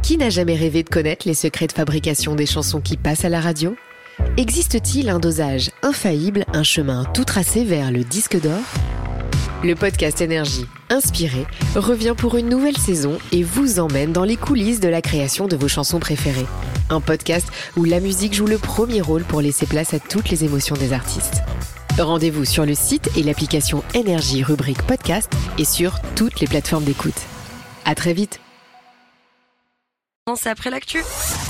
Qui n'a jamais rêvé de connaître les secrets de fabrication des chansons qui passent à la radio ? Existe-t-il un dosage infaillible, un chemin tout tracé vers le disque d'or ? Le podcast Énergie, inspiré, revient pour une nouvelle saison et vous emmène dans les coulisses de la création de vos chansons préférées. Un podcast où la musique joue le premier rôle pour laisser place à toutes les émotions des artistes. Rendez-vous sur le site et l'application Énergie rubrique podcast et sur toutes les plateformes d'écoute. À très vite. C'est après l'actu.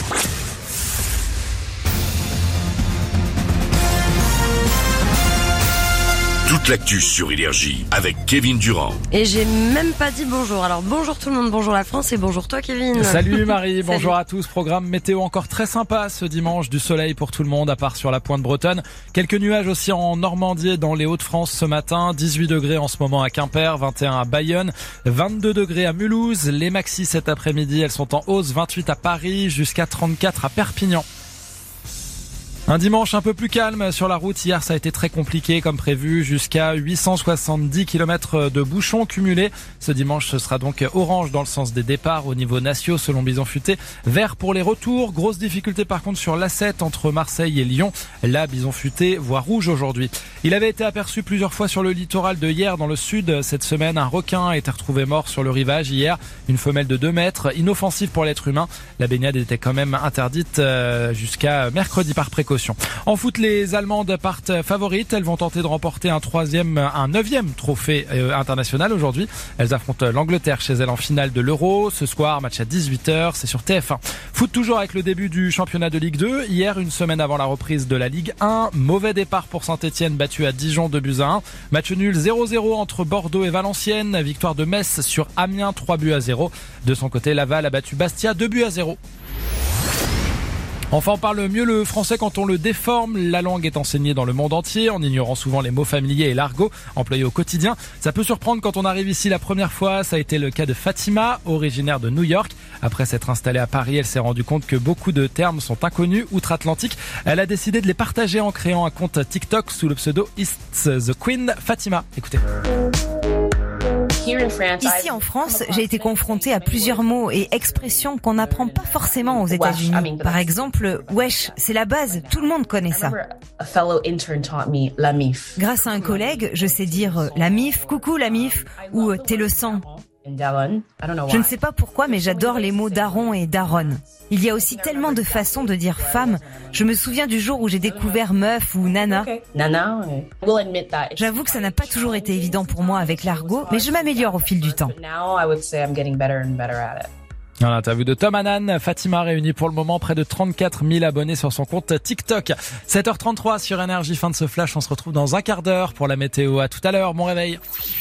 Toute l'actu sur Énergie avec Kevin Durand. Et j'ai même pas dit bonjour. Alors bonjour tout le monde, bonjour la France et bonjour toi Kevin. Salut Marie, bonjour à tous. Programme météo encore très sympa ce dimanche, du soleil pour tout le monde à part sur la pointe bretonne. Quelques nuages aussi en Normandie et dans les Hauts-de-France ce matin. 18 degrés en ce moment à Quimper, 21 à Bayonne, 22 degrés à Mulhouse. Les maxis cet après-midi, elles sont en hausse, 28 à Paris jusqu'à 34 à Perpignan. Un dimanche un peu plus calme sur la route. Hier, ça a été très compliqué comme prévu, jusqu'à 870 km de bouchons cumulés. Ce dimanche, ce sera donc orange dans le sens des départs au niveau national selon Bison Futé. Vert pour les retours. Grosse difficulté par contre sur l'A7 entre Marseille et Lyon. Là, Bison Futé voit rouge aujourd'hui. Il avait été aperçu plusieurs fois sur le littoral de Hyères dans le sud. Cette semaine, un requin a été retrouvé mort sur le rivage hier. Une femelle de 2 mètres, inoffensive pour l'être humain. La baignade était quand même interdite jusqu'à mercredi par précaution. En foot, les Allemandes partent favorites. Elles vont tenter de remporter un 9e trophée international aujourd'hui. Elles affrontent l'Angleterre chez elles en finale de l'Euro. Ce soir, match à 18h, c'est sur TF1. Foot toujours avec le début du championnat de Ligue 2. Hier, une semaine avant la reprise de la Ligue 1, mauvais départ pour Saint-Etienne, battu à Dijon 2-1. Match nul 0-0 entre Bordeaux et Valenciennes. Victoire de Metz sur Amiens 3-0. De son côté, Laval a battu Bastia 2-0. Enfin, on parle mieux le français quand on le déforme. La langue est enseignée dans le monde entier en ignorant souvent les mots familiers et l'argot employés au quotidien. Ça peut surprendre quand on arrive ici la première fois. Ça a été le cas de Fatima, originaire de New York. Après s'être installée à Paris, elle s'est rendue compte que beaucoup de termes sont inconnus outre-Atlantique. Elle a décidé de les partager en créant un compte TikTok sous le pseudo It's the Queen Fatima. Écoutez. Ici en France, j'ai été confrontée à plusieurs mots et expressions qu'on n'apprend pas forcément aux États-Unis. Par exemple, wesh, c'est la base, tout le monde connaît ça. Grâce à un collègue, je sais dire la mif, coucou la mif, ou t'es le sang. Je ne sais pas pourquoi, mais j'adore les mots daron et daronne. Il y a aussi tellement de façons de dire femme. Je me souviens du jour où j'ai découvert meuf ou nana. J'avoue que ça n'a pas toujours été évident pour moi avec l'argot, mais je m'améliore au fil du temps. Dans l'interview de Tom Hannan, Fatima réunit pour le moment près de 34 000 abonnés sur son compte TikTok. 7h33 sur Énergie, fin de ce flash. On se retrouve dans un quart d'heure pour la météo. À tout à l'heure, bon réveil.